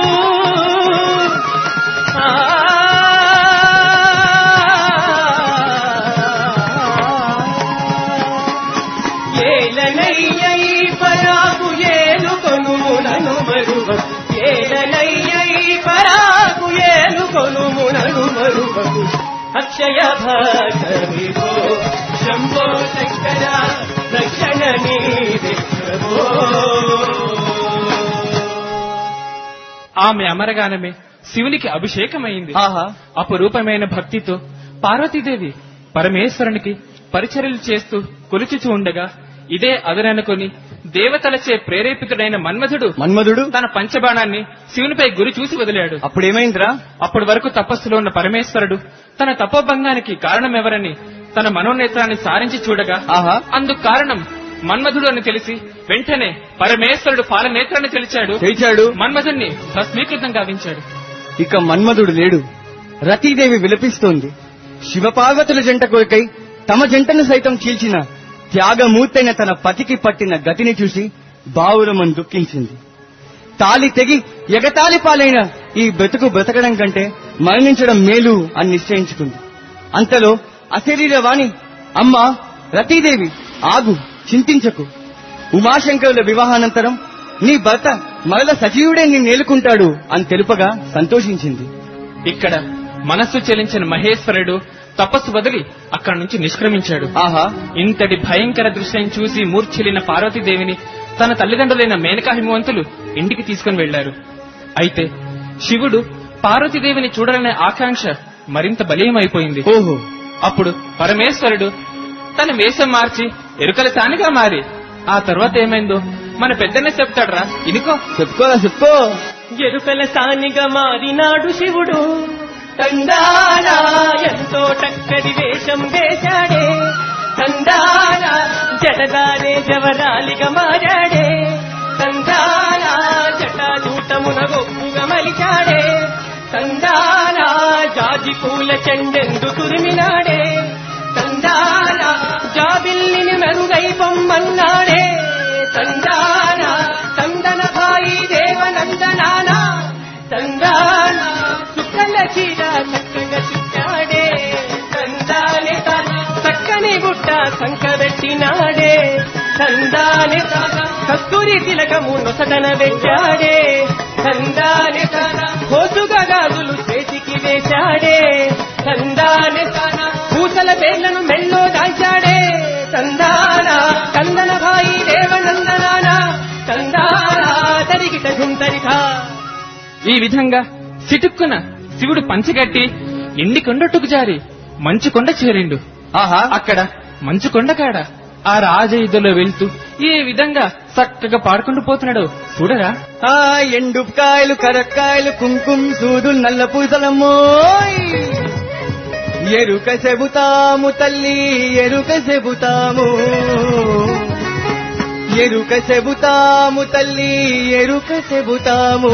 ఏలనయ్య ఈ పరాకు ఏలుకొను నను మరువ. ఏలనయ్య ఈ పరాకు ఏలుకొను నను మరువకు. అక్షయ భక్త విభో శంభో శంకర రక్షణ నీవే ప్రభో. ఆమె అమరగానమే శివునికి అభిషేకమైంది. అపురూపమైన భక్తితో పార్వతీదేవి పరమేశ్వరునికి పరిచర్యలు చేస్తూ కొలుచుచూ ఉండగా ఇదే అదననుకొని దేవతలచే ప్రేరేపితుడైన మన్మధుడు తన పంచబాణాన్ని శివునిపై గురి చూసి వదిలాడు. అప్పుడేమైందిరా? అప్పటి వరకు తపస్సులో ఉన్న పరమేశ్వరుడు తన తపోభంగానికి కారణమెవరని తన మనోనేత్రాన్ని సారించి చూడగా అందుకు కారణం మన్మధుడు అని తెలిసి వెంటనే పరమేశ్వరుడు పాలనేత్రాన్ని తెలిచాడు. మన్మధుడిని భస్మీకృతం గావించాడు. ఇక మన్మధుడు లేడు. రతీదేవి విలపిస్తోంది. శివపార్వతుల జంట కొరకై తమ జంటను సైతం చీల్చిన త్యాగమూర్తైన తన పతికి పట్టిన గతిని చూసి బావురమని దుఃఖించింది. తాలి తెగి ఎగతాళి పాలైన ఈ బ్రతకడం కంటే మరణించడం మేలు అని నిశ్చయించుకుంది. అంతలో అశరీరవాణి, అమ్మా రతీదేవి, ఆగు, చింతించకు. ఉమాశంకరుల వివాహానంతరం నీ భర్త మరల సజీవుడే నేలుకుంటాడు అని తెలుపగా సంతోషించింది. ఇక్కడ మనస్సు చెలించిన మహేశ్వరుడు తపస్సు వదిలి అక్కడి నుంచి నిష్క్రమించాడు. ఆహా, ఇంతటి భయంకర దృశ్యం చూసి మూర్ఛిల్లిన పార్వతీదేవిని తన తల్లిదండ్రులైన మేనకా హిమవంతులు ఇంటికి తీసుకుని వెళ్లారు. అయితే శివుడు పార్వతీదేవిని చూడాలనే ఆకాంక్ష మరింత బలీయమైపోయింది. ఓహో, అప్పుడు పరమేశ్వరుడు తన వేషం మార్చి ఎరుకల సానిగా మారి ఆ తర్వాత ఏమైందో మన పెద్దనే చెప్తాడ్రా, ఇనుకో. చెప్పుకో. ఎరుకల సానిగా మారినాడు శివుడు, తందానా ఎంతో టక్కరి వేషం వేశాడే, తందానా జడదారే జవరాలిగా మారాడే, తందానా జటాజూటమున గొప్పుగా మలిచాడే, తందానా జాజి పూల చెండెందు తురిమినాడే, తందానా జాబిల్లిని మెరుగై పొమ్మన్నాడే, తందానా తందన భాయి దేవనందనానా, తందానా సుక్కల చీర చక్కగా చుట్టాడే, తందానే చక్కని గుట్ట సంకబెట్టినాడే, తందానే కస్తూరి తిలకము నొసటన పెట్టాడే, తందానే కోసుగా గాజులు చేతికి వేశాడే, తందానే పూసల పేర్లను మెల్లో దాల్చాడే, తందానా కందన భాయి దేవనందనానా, తందానా తరిగిట గుంతరిగా. ఈ విధంగా సిటుక్కున శివుడు పంచగట్టి ఎండి కొండట్టుకు జారి మంచు కొండ చేరిండు. ఆహా, అక్కడ మంచు కొండ కాడ ఆ రాజయుధలో వెళ్తూ ఏ విధంగా చక్కగా పాడుకుంటూ పోతున్నాడు చూడరా. ఆ ఎండు కాయలు కరక్కాయలు కుంకుమ సూదు నల్ల పూసలమ్మోయ్, ఎరుక చెబుతాము తల్లి ఎరుక చెబుతాము, ఎరుక చెబుతాము తల్లి ఎరుక చెబుతాము,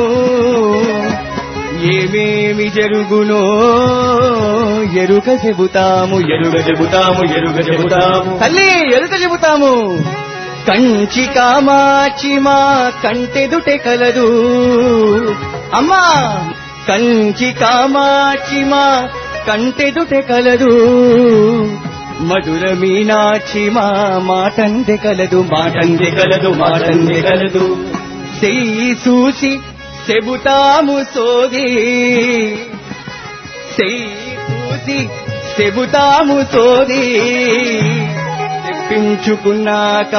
ఏమేమి జరుగునో ఎరుక చెబుతాము, ఎరుక చెబుతాము, ఎరుక చెబుతాము తల్లి ఎరుక చెబుతాము. కంచి కామాచి మా కంటెదుటే కలదు, అమ్మా కంచి కామాచి మా కంటెదుటే కలదు, మధుర మీనాక్షి మా మాటందే కలదు, మాటందే కలదు, మాటందే కలదు. చెయ్యి చూసి చెబుతాము సోది, చెయ్యి చూసి చెబుతాము సోది, చెప్పించుకున్నాక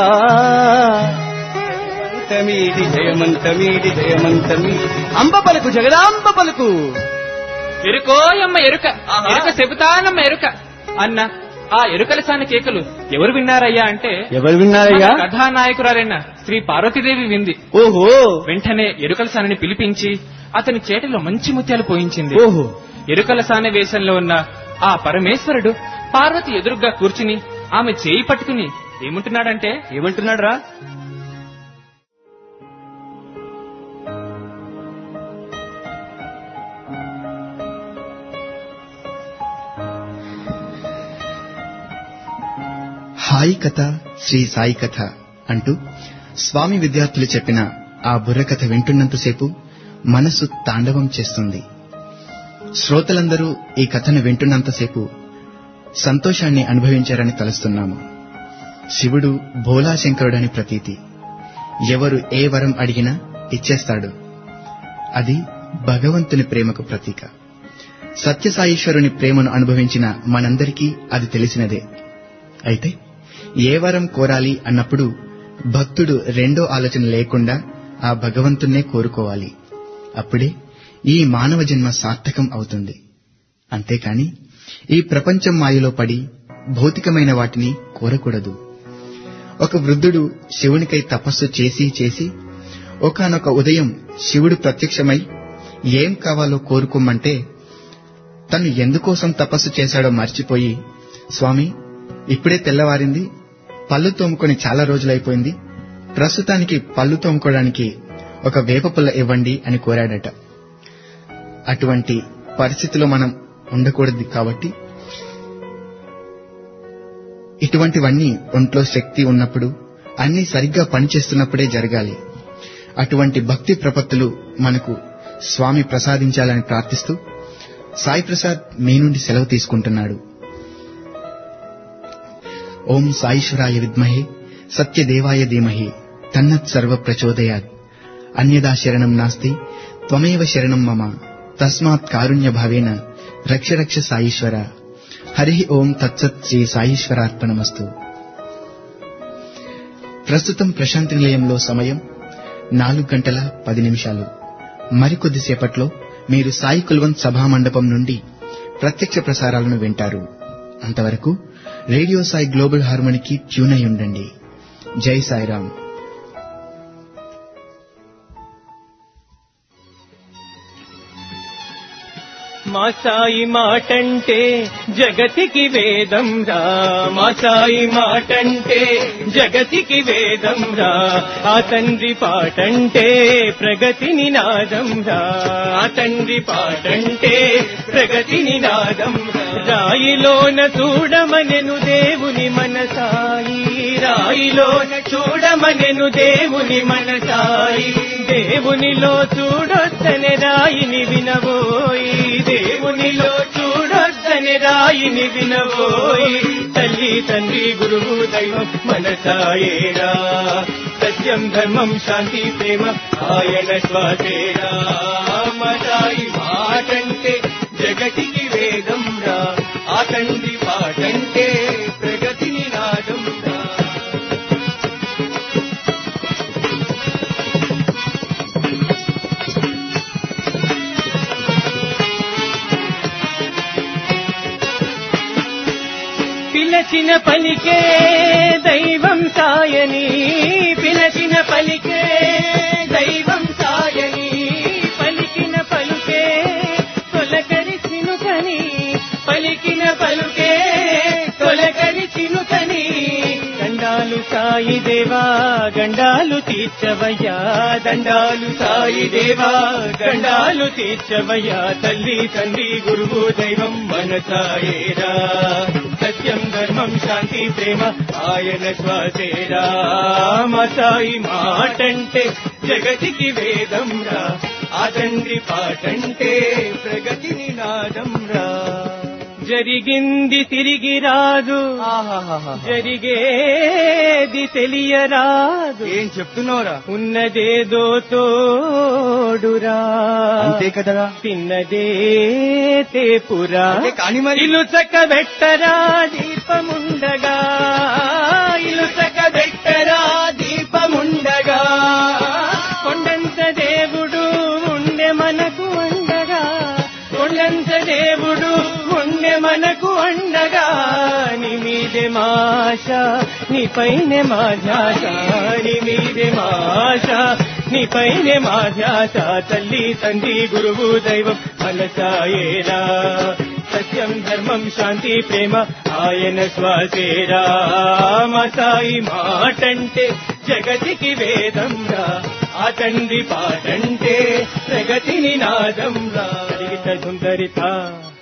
జయమంతమీది జయమంతమీది జయమంతమీది. అంబ పలుకు జగదాంబ పలుకు, ఎరుకోయమ్మ ఎరుక, ఎరుక చెబుతానమ్మ ఎరుక అన్న ఆ ఎరుకల సాని కేకలు ఎవరు విన్నారయ్యా అంటే, ఎవరు విన్నారయ్యా? కథానాయకురాలైన శ్రీ పార్వతీదేవి వింది. ఓహో, వెంటనే ఎరుకల సానిని పిలిపించి అతని చేతిలో మంచి ముత్యాలు పోయించింది. ఓహో, ఎరుకల సాని వేషంలో ఉన్న ఆ పరమేశ్వరుడు పార్వతి ఎదురుగ్గా కూర్చుని ఆమె చేయి పట్టుకుని ఏమంటున్నాడంటే, ఏమంటున్నాడు రా? హాయి కథ శ్రీ సాయి కథ అంటూ స్వామి విద్యార్థులు చెప్పిన ఆ బుర్రకథ వింటున్నంతసేపు మనసు తాండవం చేస్తుంది. శ్రోతలందరూ ఈ కథను వింటున్నంతసేపు సంతోషాన్ని అనుభవించారని తలుస్తున్నాము. శివుడు భోలాశంకరుడని ప్రతీతి. ఎవరు ఏ వరం అడిగినా ఇచ్చేస్తాడు. అది భగవంతుని ప్రేమకు ప్రతీక. సత్యసాయీశ్వరుని ప్రేమను అనుభవించిన మనందరికీ అది తెలిసినదే. అయితే ఏ వరం కోరాలి అన్నప్పుడు భక్తుడు రెండో ఆలోచన లేకుండా ఆ భగవంతున్నే కోరుకోవాలి. అప్పుడే ఈ మానవ జన్మ సార్థకం అవుతుంది. అంతేకాని ఈ ప్రపంచం మాయలో పడి భౌతికమైన వాటిని కోరకూడదు. ఒక వృద్ధుడు శివునికై తపస్సు చేసి చేసి ఒకానొక ఉదయం శివుడు ప్రత్యక్షమై ఏం కావాలో కోరుకోమంటే తను ఎందుకోసం తపస్సు చేశాడో మర్చిపోయి, స్వామి ఇప్పుడే తెల్లవారింది, పళ్ళు తోముకొని చాలా రోజులైపోయింది, ప్రస్తుతానికి పళ్ళు తోముకోవడానికి ఒక వేప పుల్ల ఇవ్వండి అని కోరాడట. అటువంటి పరిస్థితిలో మనం ఉండకూడదు. కాబట్టి ఇటువంటివన్నీ ఒంట్లో శక్తి ఉన్నప్పుడు అన్నీ సరిగ్గా పనిచేస్తున్నప్పుడే జరగాలి. అటువంటి భక్తి ప్రపత్తులు మనకు స్వామి ప్రసాదించాలని ప్రార్థిస్తూ సాయి ప్రసాద్ మీ నుండి సెలవు తీసుకుంటున్నాడు. ఓం సాయిశ్వరాయ విద్మహే సత్యదేవాయ ధీమహి తన్నత్ సర్వ ప్రచోదయాత్. అన్యదా శరణం నాస్తి త్వమేవ శరణం మమ తస్మాత్ కారుణ్య భావేన రక్ష రక్ష సాయీశ్వర. హరి ఓం తత్సత్. శ్రీ సాయీశ్వరార్పణమస్తు. ప్రస్తుతం ప్రశాంతి నిలయంలో సమయం 4:10 మరికొద్దిసేపట్లో మీరు సాయి కుల్వంత్ సభామండపం నుండి ప్రత్యక్ష ప్రసారాలను వింటారు. అంతవరకు రేడియో సాయి గ్లోబల్ హార్మోనికి ట్యూన్ అయి ఉండండి. జై సాయిరాం. మా సాయి మాటంటే జగతికి వేదం రా, మా సాయి మాటంటే జగతికి వేదం రా. ఆ తండ్రి పాటంటే ప్రగతి నినాదం రా, ఆ తండ్రి పాటంటే ప్రగతి నినాదం రా. రాయిలోన చూడమనెను దేవుని మన సాయి, రాయిలోన చూడమనెను దేవుని మన సాయి. దేవునిలో చూడొద్దనే రాయిని వినబోయి, దేవునిలో చూడొద్దనే రాయిని వినబోయి. తల్లి తండ్రి గురువు దైవం మన సాయేరా, సత్యం ధర్మం శాంతి ప్రేమ ఆయన శ్వాసేరా. మా సాయి మాటంటే జగతికి వేదం రా, ఆ తండ్రి పాటంటే ప్రగతి నినాదం రా. పిలచిన పలికే దైవం సాయని, పిలచిన పలికే దైవం సాయని. పలికిన పలుకే తొలకరిచినుకని, పలికిన పలుకే తొలకరిచినుకని. దండాలు సాయి దేవా గండాలు తీర్చవయ్యా, దండాలు సాయి దేవా గండాలు తీర్చవయ్యా. తల్లి తండ్రి గురువు దైవం మన సాయేరా, సత్యం ధర్మం శాంతి ప్రేమ ఆయన శ్వాసేరా. మా సాయి మాటంటే జగతికి వేదం రా, ఆ తండ్రి పాటంటే ప్రగతి నినాదం రా. జరిగింది తిరిగి రాదు, జరిగేది తెలియరాదు. ఏం చెప్తున్నావురా? ఉన్నదేదో తోడురా, అంతే కదరా. తిన్నదే తేపురా. కాని మరి ఇల్లు చక్కబెట్టరా దీపముండగా, ఇల్లు చక్కబెట్టరా దీపముండగా. కొండంత దేవుడు ఉండే మనకు అండగా, కొండంత దేవుడు ఉండే మనకు అండగా. నీ మీదే మాష నీ పైనే మా ధ్యాస, నీ మీదే మాష నీ పైనే మా ధ్యాస. తల్లి తండ్రి గురువు దైవం మన సాయేరా, సత్యం ధర్మం శాంతి ప్రేమ ఆయన శ్వాసేరా. మా సాయి మాటంటే జగతికి వేదం రా, ఆ తండ్రి పాటంటే ప్రగతి నినాదం రా. సుందరిత